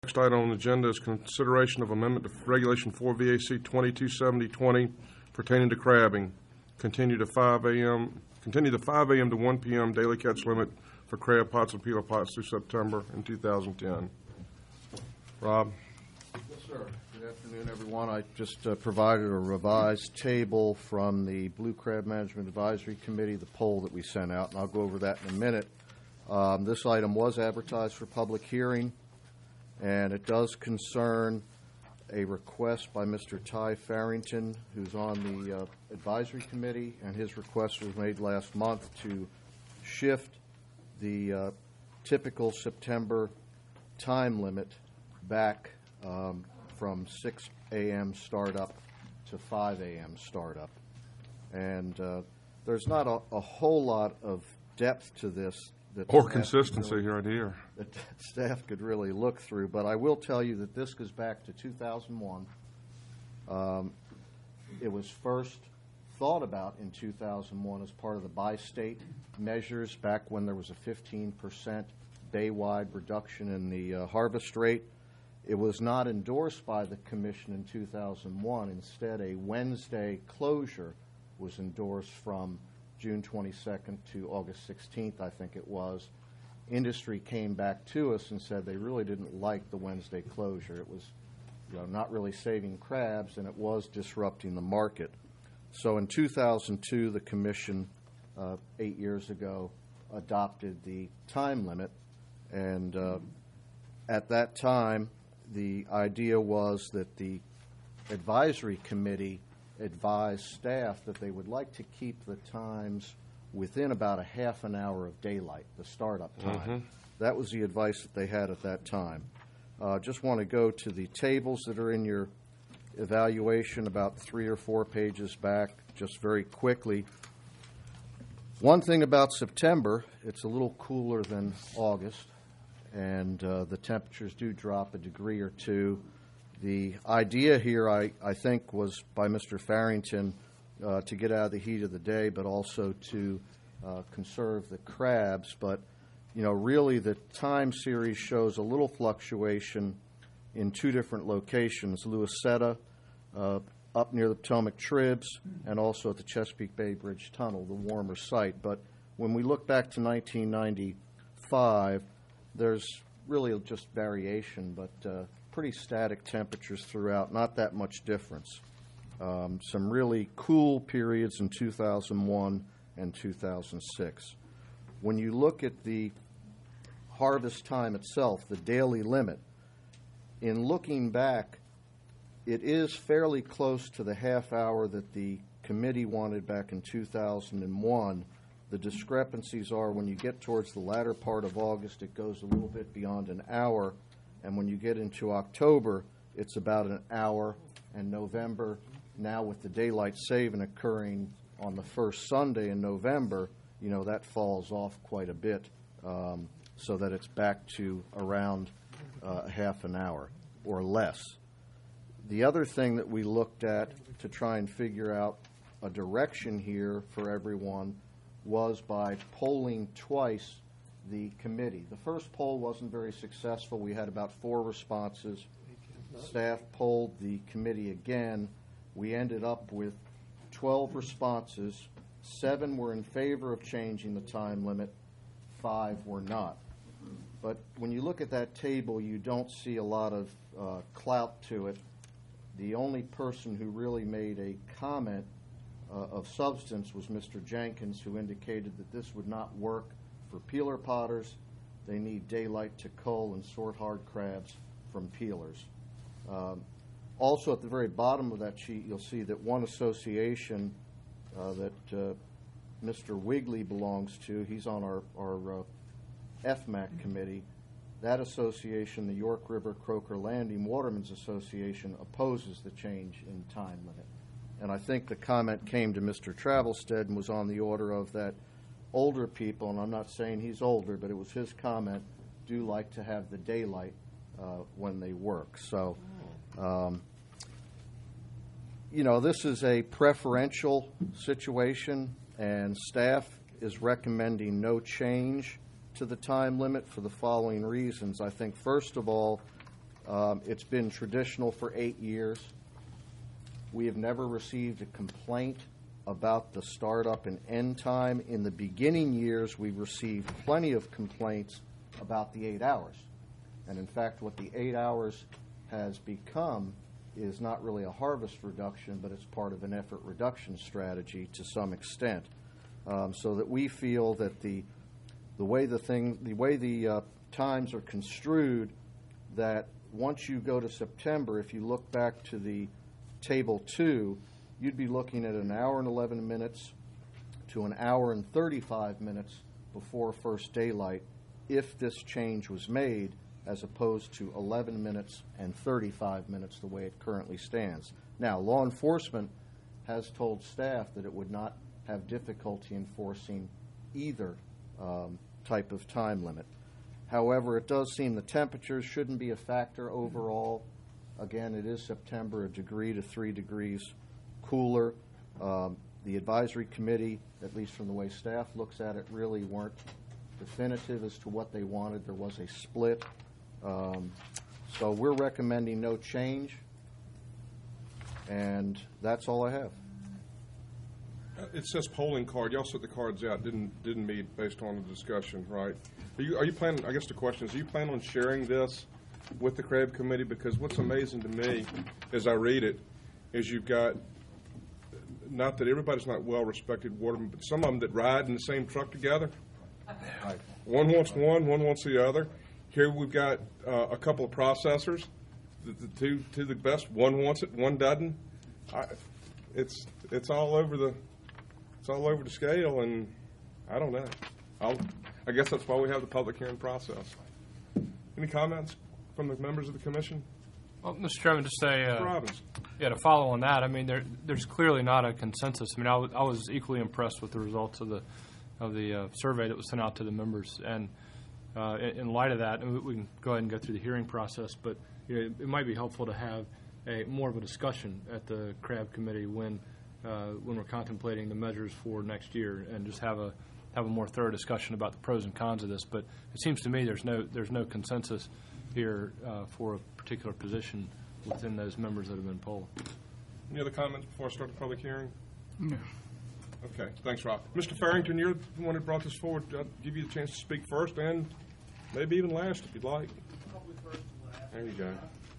Next item on the agenda is consideration of amendment to Regulation 4 VAC 227020 pertaining to crabbing. Continue to 5 a.m. to 1 p.m. daily catch limit for crab pots and peeler pots through September in 2010. Rob? Yes, sir. Good afternoon, everyone. I just provided a revised table from the Blue Crab Management Advisory Committee, the poll that we sent out, and I'll go over that in a minute. This item was advertised for public hearing, and it does concern a request by Mr. Ty Farrington, who's on the advisory committee, and his request was made last month to shift the typical September time limit back from 6 a.m. startup to 5 a.m. startup. And there's not a whole lot of depth to this. Or consistency right here. That staff could really look through, but I will tell you that this goes back to 2001. It was first thought about in 2001 as part of the bi-state measures back when there was a 15% bay-wide reduction in the harvest rate. It was not endorsed by the Commission in 2001. Instead, a Wednesday closure was endorsed from June 22nd to August 16th, I think it was. Industry came back to us and said they really didn't like the Wednesday closure. It was, not really saving crabs, and it was disrupting the market. So in 2002, the Commission, 8 years ago, adopted the time limit, and at that time, the idea was that the advisory committee advised staff that they would like to keep the times within about a half an hour of daylight, the startup time. Mm-hmm. That was the advice that they had at that time. Just want to go to the tables that are in your evaluation about 3 or 4 pages back, just very quickly. One thing about September, it's a little cooler than August, and the temperatures do drop a degree or two. The idea here, I think, was by Mr. Farrington to get out of the heat of the day, but also to conserve the crabs. But, really the time series shows a little fluctuation in 2 different locations, Louisetta, up near the Potomac Tribs, and also at the Chesapeake Bay Bridge Tunnel, the warmer site. But when we look back to 1995, there's really just variation, but pretty static temperatures throughout, not that much difference. Some really cool periods in 2001 and 2006. When you look at the harvest time itself, the daily limit, in looking back, it is fairly close to the half hour that the committee wanted back in 2001. The discrepancies are when you get towards the latter part of August, it goes a little bit beyond an hour. And when you get into October, it's about an hour. And November, now with the daylight saving occurring on the first Sunday in November, that falls off quite a bit, so that it's back to around half an hour or less. The other thing that we looked at to try and figure out a direction here for everyone was by polling twice the committee. The first poll wasn't very successful. We had about 4 responses. Staff polled the committee again. We ended up with 12 responses. 7 were in favor of changing the time limit. 5 were not. But when you look at that table, you don't see a lot of clout to it. The only person who really made a comment of substance was Mr. Jenkins, who indicated that this would not work for peeler potters. They need daylight to cull and sort hard crabs from peelers. Also, at the very bottom of that sheet, you'll see that one association that Mr. Wigley belongs to, he's on our FMAC committee. That association, the York River Croker Landing Watermen's Association, opposes the change in time limit. And I think the comment came to Mr. Travelstead and was on the order of that older people, and I'm not saying he's older, but it was his comment, do like to have the daylight when they work. So, this is a preferential situation, and staff is recommending no change to the time limit for the following reasons. I think, first of all, It's been traditional for 8 years. We have never received a complaint about the startup and end time. In the beginning years, we received plenty of complaints about the 8 hours. And in fact, what the 8 hours has become is not really a harvest reduction, but it's part of an effort reduction strategy to some extent. So that we feel that the way the times are construed, that once you go to September, if you look back to the Table 2, you'd be looking at an hour and 11 minutes to an hour and 35 minutes before first daylight if this change was made, as opposed to 11 minutes and 35 minutes the way it currently stands. Now, law enforcement has told staff that it would not have difficulty enforcing either type of time limit. However, it does seem the temperatures shouldn't be a factor overall. Again, it is September, 1 degree to 3 degrees cooler. The advisory committee, at least from the way staff looks at it, really weren't definitive as to what they wanted. There was a split. So we're recommending no change, and that's all I have. It says polling card. Y'all set the cards out. Didn't meet based on the discussion, right? Are you planning? I guess the question is: are you planning on sharing this with the CRAB committee? Because what's amazing to me, as I read it, is you've got, not that everybody's not well-respected watermen, but some of them that ride in the same truck together. Right. One wants one wants the other. Here we've got a couple of processors. The two to the best. One wants it, one doesn't. It's all over the scale, and I don't know. I guess that's why we have the public hearing process. Any comments from the members of the commission? Well, Mr. Chairman, just say, Mr. Robbins. yeah, to follow on that, I mean, there's clearly not a consensus. I mean, I was equally impressed with the results of the survey that was sent out to the members, and in light of that, and we can go ahead and go through the hearing process, but you know, it might be helpful to have more of a discussion at the CRAB committee when we're contemplating the measures for next year, and just have a more thorough discussion about the pros and cons of this. But it seems to me there's no consensus here for a particular position within those members that have been polled. Any other comments before I start the public hearing? No. Okay, thanks, Rob. Mr. Farrington, you're the one who brought this forward. I'll give you the chance to speak first and maybe even last if you'd like. Probably first and last. There you go.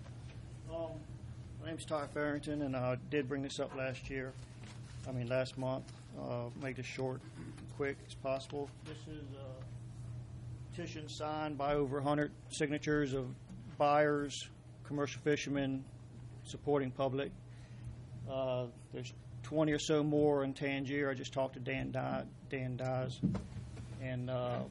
My name's Ty Farrington, and I did bring this up last month. Make this short and quick as possible. This is a petition signed by over 100 signatures of buyers, commercial fishermen, supporting public. There's 20 or so more in Tangier. I just talked to Dan Dyes. And,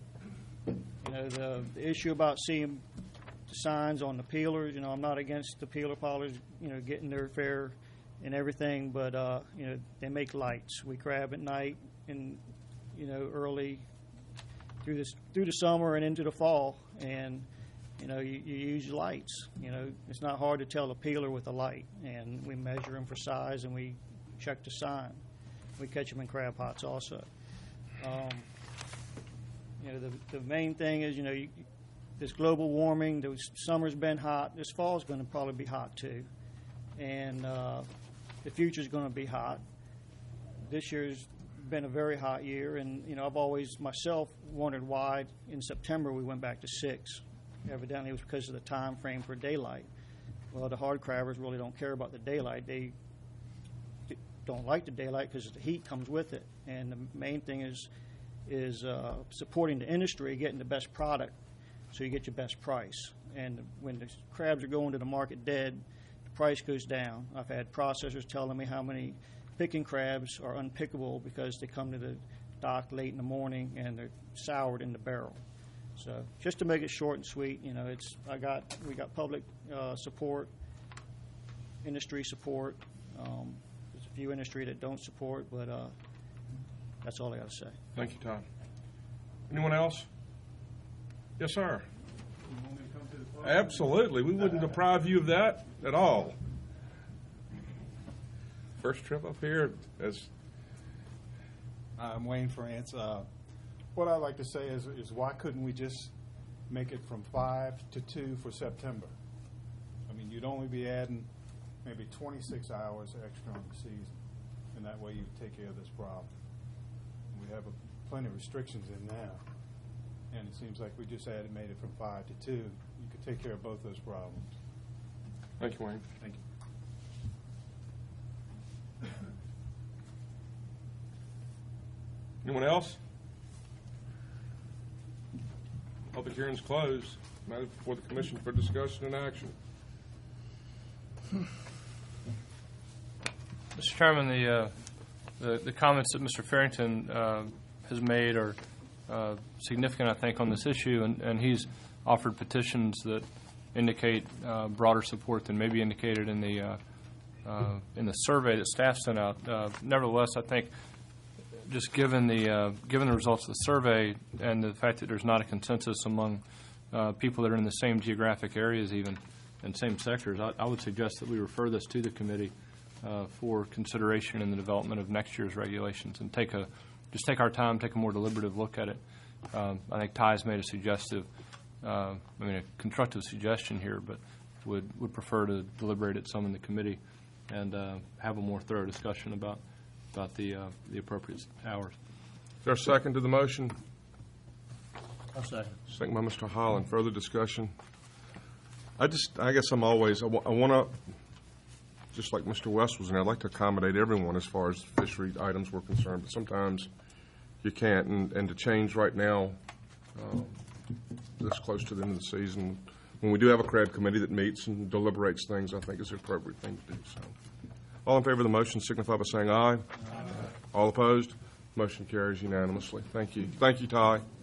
the issue about seeing the signs on the peelers, I'm not against the peeler pollers, getting their fare and everything, but, they make lights. We crab at night and, early through the summer and into the fall, and, you use lights. It's not hard to tell a peeler with a light, and we measure them for size, and we check the sign. We catch them in crab pots also. The main thing is, this global warming, the summer's been hot. This fall's going to probably be hot too. And the future's going to be hot. This year's been a very hot year, and, I've always myself wondered why in September we went back to 6. Evidently it was because of the time frame for daylight. Well, the hard crabbers really don't care about the daylight. They don't like the daylight because the heat comes with it. And the main thing is supporting the industry, getting the best product so you get your best price. And when the crabs are going to the market dead, the price goes down. I've had processors telling me how many picking crabs are unpickable because they come to the dock late in the morning and they're soured in the barrel. So just to make it short and sweet, we got public support, industry support. There's a few industry that don't support, but that's all I got to say. Thank you, Todd. Anyone else? Yes, sir. Absolutely. We wouldn't deprive you of that at all. First trip up here as... I'm Wayne France. What I'd like to say is why couldn't we just make it from 5 to 2 for September? you'd only be adding maybe 26 hours extra on the season, and that way you take care of this problem. We have plenty of restrictions in now, and it seems like we just made it from 5 to 2. You could take care of both those problems. Thank you, Wayne. Thank you. Anyone else? Public hearing's closed. Matter before the commission for discussion and action. Mr. Chairman, the comments that Mr. Farrington has made are significant, I think, on this issue, and he's offered petitions that indicate broader support than maybe indicated in the survey that staff sent out. Nevertheless, I think just given the results of the survey and the fact that there's not a consensus among people that are in the same geographic areas even and same sectors, I would suggest that we refer this to the committee for consideration in the development of next year's regulations and take our time, take a more deliberative look at it. I think Ty's made a constructive suggestion here, but would prefer to deliberate it some in the committee and have a more thorough discussion about the appropriate hours. Is there a second to the motion? I'll second. Second by Mr. Holland. Further discussion? I guess I want to, just like Mr. West was, and I'd like to accommodate everyone as far as fishery items were concerned, but sometimes you can't, and to change right now, this close to the end of the season, when we do have a crab committee that meets and deliberates things, I think is the appropriate thing to do. So, all in favor of the motion signify by saying aye. Aye. All opposed? Motion carries unanimously. Thank you. Thank you, Ty.